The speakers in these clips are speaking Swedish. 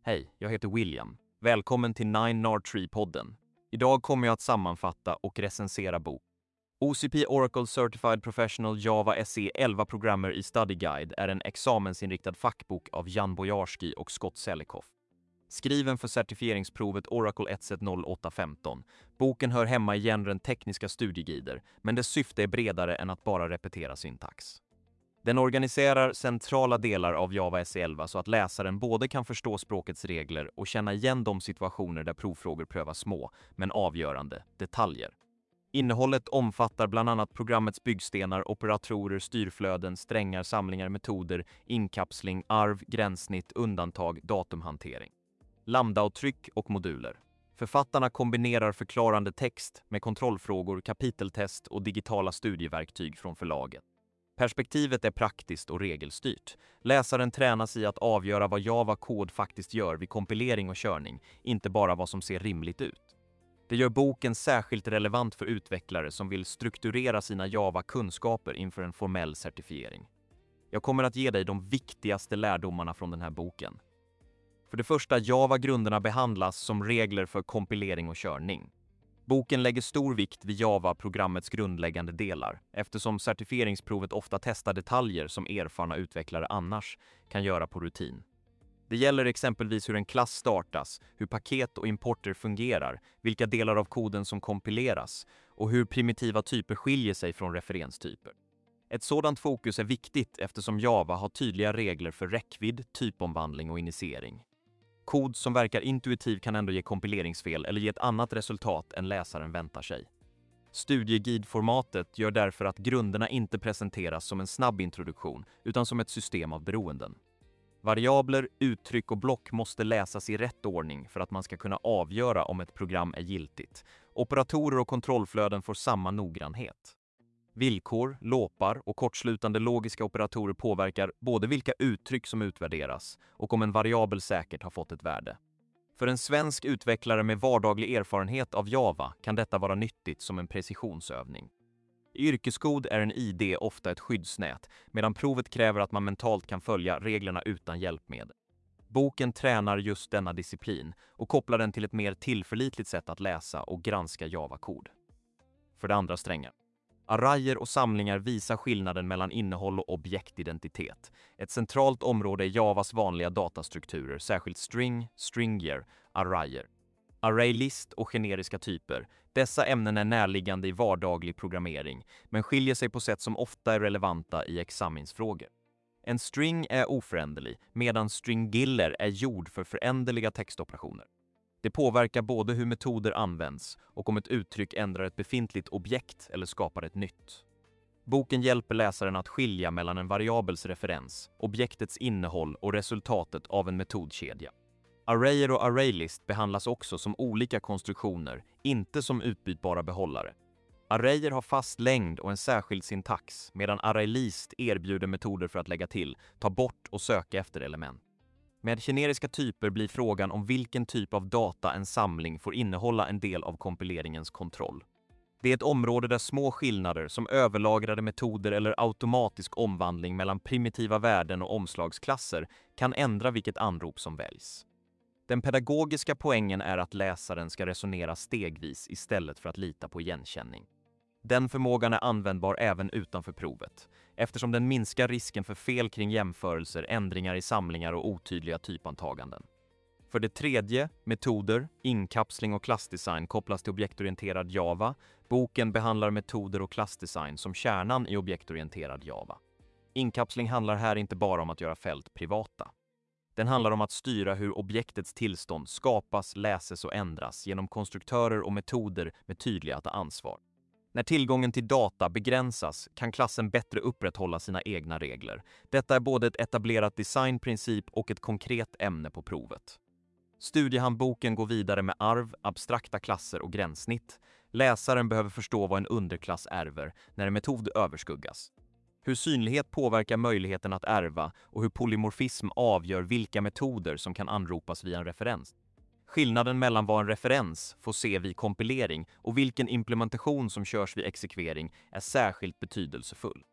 Hej, jag heter William. Välkommen till 9nard3-podden. Idag kommer jag att sammanfatta och recensera bok. OCP Oracle Certified Professional Java SE 11 Programmer i Study Guide är en examensinriktad fackbok av Jan Bojarski och Scott Selikoff. Skriven för certifieringsprovet Oracle 1700815. Boken hör hemma i genren tekniska studieguider, men dess syfte är bredare än att bara repetera syntax. Den organiserar centrala delar av Java SE 11 så att läsaren både kan förstå språkets regler och känna igen de situationer där provfrågor prövar små, men avgörande, detaljer. Innehållet omfattar bland annat programmets byggstenar, operatorer, styrflöden, strängar, samlingar, metoder, inkapsling, arv, gränssnitt, undantag, datumhantering. Lambda-tryck och moduler. Författarna kombinerar förklarande text med kontrollfrågor, kapiteltest och digitala studieverktyg från förlaget. Perspektivet är praktiskt och regelstyrt. Läsaren tränas i att avgöra vad Java-kod faktiskt gör vid kompilering och körning, inte bara vad som ser rimligt ut. Det gör boken särskilt relevant för utvecklare som vill strukturera sina Java-kunskaper inför en formell certifiering. Jag kommer att ge dig de viktigaste lärdomarna från den här boken. För det första, Java-grunderna behandlas som regler för kompilering och körning. Boken lägger stor vikt vid Java-programmets grundläggande delar, eftersom certifieringsprovet ofta testar detaljer som erfarna utvecklare annars kan göra på rutin. Det gäller exempelvis hur en klass startas, hur paket och importer fungerar, vilka delar av koden som kompileras och hur primitiva typer skiljer sig från referenstyper. Ett sådant fokus är viktigt eftersom Java har tydliga regler för räckvidd, typomvandling och initiering. Kod som verkar intuitiv kan ändå ge kompileringsfel eller ge ett annat resultat än läsaren väntar sig. Studieguide-formatet gör därför att grunderna inte presenteras som en snabb introduktion utan som ett system av beroenden. Variabler, uttryck och block måste läsas i rätt ordning för att man ska kunna avgöra om ett program är giltigt. Operatorer och kontrollflöden får samma noggrannhet. Villkor, loopar och kortslutande logiska operatorer påverkar både vilka uttryck som utvärderas och om en variabel säkert har fått ett värde. För en svensk utvecklare med vardaglig erfarenhet av Java kan detta vara nyttigt som en precisionsövning. I yrkeskod är en ID ofta ett skyddsnät, medan provet kräver att man mentalt kan följa reglerna utan hjälpmedel. Boken tränar just denna disciplin och kopplar den till ett mer tillförlitligt sätt att läsa och granska Java-kod. För det andra, strängar. Arrayer och samlingar visar skillnaden mellan innehåll och objektidentitet. Ett centralt område är Javas vanliga datastrukturer, särskilt string, stringier, arrayer. Arraylist och generiska typer. Dessa ämnen är närliggande i vardaglig programmering, men skiljer sig på sätt som ofta är relevanta i examensfrågor. En string är oföränderlig, medan stringiller är gjord för föränderliga textoperationer. Det påverkar både hur metoder används och om ett uttryck ändrar ett befintligt objekt eller skapar ett nytt. Boken hjälper läsaren att skilja mellan en variabels referens, objektets innehåll och resultatet av en metodkedja. Arrayer och arraylist behandlas också som olika konstruktioner, inte som utbytbara behållare. Arrayer har fast längd och en särskild syntax, medan arraylist erbjuder metoder för att lägga till, ta bort och söka efter element. Med generiska typer blir frågan om vilken typ av data en samling får innehålla en del av kompileringens kontroll. Det är ett område där små skillnader som överlagrade metoder eller automatisk omvandling mellan primitiva värden och omslagsklasser kan ändra vilket anrop som väljs. Den pedagogiska poängen är att läsaren ska resonera stegvis istället för att lita på igenkänning. Den förmågan är användbar även utanför provet, eftersom den minskar risken för fel kring jämförelser, ändringar i samlingar och otydliga typantaganden. För det tredje, metoder, inkapsling och klassdesign kopplas till objektorienterad Java. Boken behandlar metoder och klassdesign som kärnan i objektorienterad Java. Inkapsling handlar här inte bara om att göra fält privata. Den handlar om att styra hur objektets tillstånd skapas, läses och ändras genom konstruktörer och metoder med tydliga att ta ansvar. När tillgången till data begränsas kan klassen bättre upprätthålla sina egna regler. Detta är både ett etablerat designprincip och ett konkret ämne på provet. Studiehandboken går vidare med arv, abstrakta klasser och gränssnitt. Läsaren behöver förstå vad en underklass ärver när en metod överskuggas. Hur synlighet påverkar möjligheten att ärva och hur polymorfism avgör vilka metoder som kan anropas via en referens. Skillnaden mellan vad en referens får se vid kompilering och vilken implementation som körs vid exekvering är särskilt betydelsefull.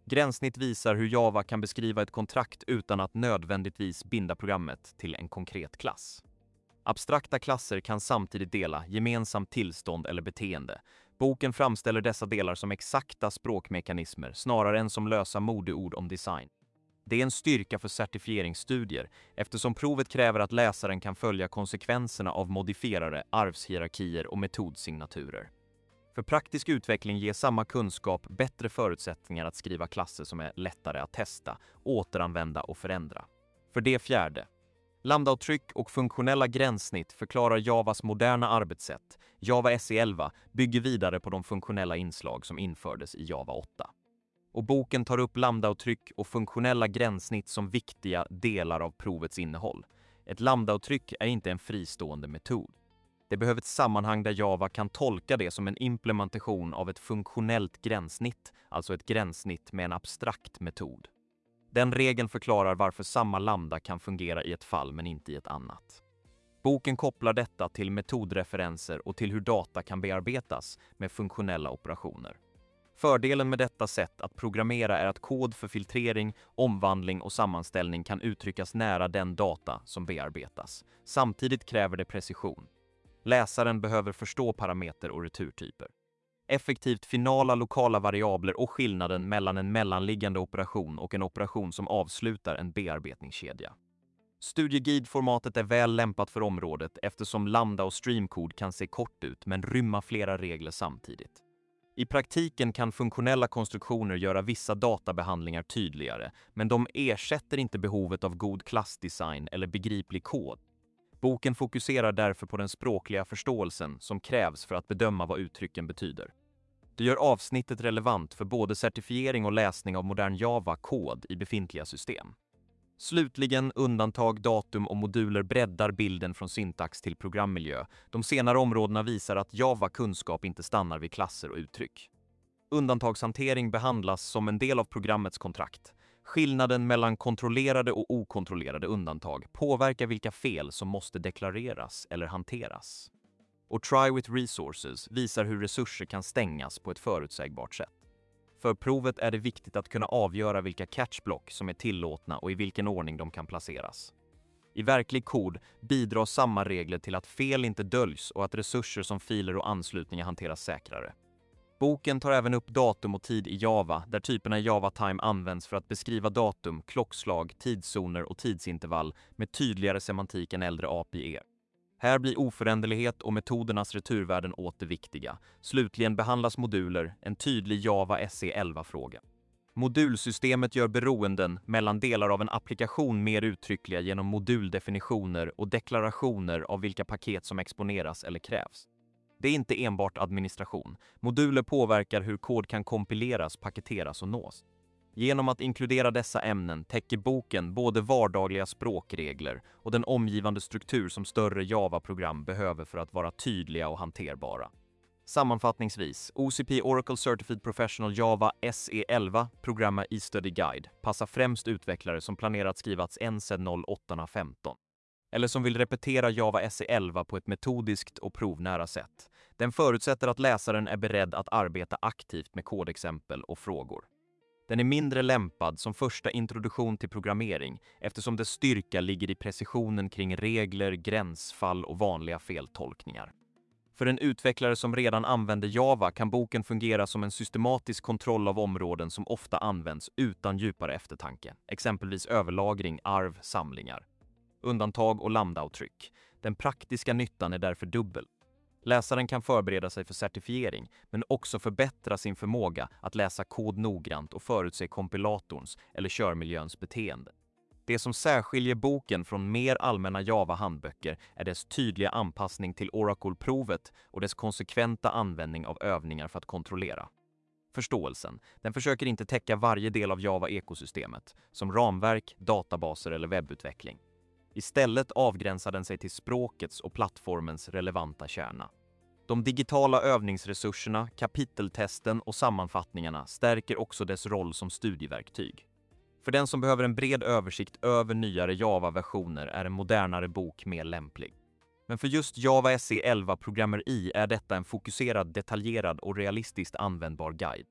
Gränssnitt visar hur Java kan beskriva ett kontrakt utan att nödvändigtvis binda programmet till en konkret klass. Abstrakta klasser kan samtidigt dela gemensamt tillstånd eller beteende. Boken framställer dessa delar som exakta språkmekanismer snarare än som lösa modeord om design. Det är en styrka för certifieringsstudier eftersom provet kräver att läsaren kan följa konsekvenserna av modifierare, arvshierarkier och metodsignaturer. För praktisk utveckling ger samma kunskap bättre förutsättningar att skriva klasser som är lättare att testa, återanvända och förändra. För det fjärde. Lambda-uttryck och funktionella gränssnitt förklarar Javas moderna arbetssätt. Java SE11 bygger vidare på de funktionella inslag som infördes i Java 8. Och boken tar upp lambda-uttryck och funktionella gränssnitt som viktiga delar av provets innehåll. Ett lambda-uttryck är inte en fristående metod. Det behöver ett sammanhang där Java kan tolka det som en implementation av ett funktionellt gränssnitt, alltså ett gränssnitt med en abstrakt metod. Den regeln förklarar varför samma lambda kan fungera i ett fall men inte i ett annat. Boken kopplar detta till metodreferenser och till hur data kan bearbetas med funktionella operationer. Fördelen med detta sätt att programmera är att kod för filtrering, omvandling och sammanställning kan uttryckas nära den data som bearbetas. Samtidigt kräver det precision. Läsaren behöver förstå parameter och returtyper. Effektivt finala lokala variabler och skillnaden mellan en mellanliggande operation och en operation som avslutar en bearbetningskedja. Studieguide-formatet är väl lämpat för området eftersom lambda och streamkod kan se kort ut men rymma flera regler samtidigt. I praktiken kan funktionella konstruktioner göra vissa databehandlingar tydligare, men de ersätter inte behovet av god klassdesign eller begriplig kod. Boken fokuserar därför på den språkliga förståelsen som krävs för att bedöma vad uttrycken betyder. Det gör avsnittet relevant för både certifiering och läsning av modern Java-kod i befintliga system. Slutligen, undantag, datum och moduler breddar bilden från syntax till programmiljö. De senare områdena visar att Java-kunskap inte stannar vid klasser och uttryck. Undantagshantering behandlas som en del av programmets kontrakt. Skillnaden mellan kontrollerade och okontrollerade undantag påverkar vilka fel som måste deklareras eller hanteras. Och Try with Resources visar hur resurser kan stängas på ett förutsägbart sätt. För provet är det viktigt att kunna avgöra vilka catchblock som är tillåtna och i vilken ordning de kan placeras. I verklig kod bidrar samma regler till att fel inte döljs och att resurser som filer och anslutningar hanteras säkrare. Boken tar även upp datum och tid i Java, där typerna JavaTime används för att beskriva datum, klockslag, tidszoner och tidsintervall med tydligare semantik än äldre API. Här blir oföränderlighet och metodernas returvärden åter viktiga. Slutligen behandlas moduler, en tydlig Java SE11-fråga. Modulsystemet gör beroenden mellan delar av en applikation mer uttryckliga genom moduldefinitioner och deklarationer av vilka paket som exponeras eller krävs. Det är inte enbart administration. Moduler påverkar hur kod kan kompileras, paketeras och nås. Genom att inkludera dessa ämnen täcker boken både vardagliga språkregler och den omgivande struktur som större Java-program behöver för att vara tydliga och hanterbara. Sammanfattningsvis, OCP Oracle Certified Professional Java SE11 Programma e-study guide passar främst utvecklare som planerar att skriva NZ 0815. Eller som vill repetera Java SE11 på ett metodiskt och provnära sätt. Den förutsätter att läsaren är beredd att arbeta aktivt med kodexempel och frågor. Den är mindre lämpad som första introduktion till programmering eftersom dess styrka ligger i precisionen kring regler, gränsfall och vanliga feltolkningar. För en utvecklare som redan använder Java kan boken fungera som en systematisk kontroll av områden som ofta används utan djupare eftertanke, exempelvis överlagring, arv, samlingar. Undantag och lambda-uttryck. Den praktiska nyttan är därför dubbel. Läsaren kan förbereda sig för certifiering, men också förbättra sin förmåga att läsa kod noggrant och förutse kompilatorns eller körmiljöns beteende. Det som särskiljer boken från mer allmänna Java-handböcker är dess tydliga anpassning till Oracle-provet och dess konsekventa användning av övningar för att kontrollera. Förståelsen. Den försöker inte täcka varje del av Java-ekosystemet, som ramverk, databaser eller webbutveckling. Istället avgränsar den sig till språkets och plattformens relevanta kärna. De digitala övningsresurserna, kapiteltesten och sammanfattningarna stärker också dess roll som studieverktyg. För den som behöver en bred översikt över nyare Java-versioner är en modernare bok mer lämplig. Men för just Java SE11 Programmer I är detta en fokuserad, detaljerad och realistiskt användbar guide.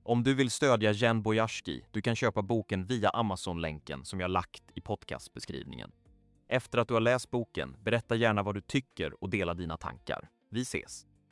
Om du vill stödja Jen Bojarski, du kan köpa boken via Amazon-länken som jag lagt i podcastbeskrivningen. Efter att du har läst boken, berätta gärna vad du tycker och dela dina tankar. Vi ses!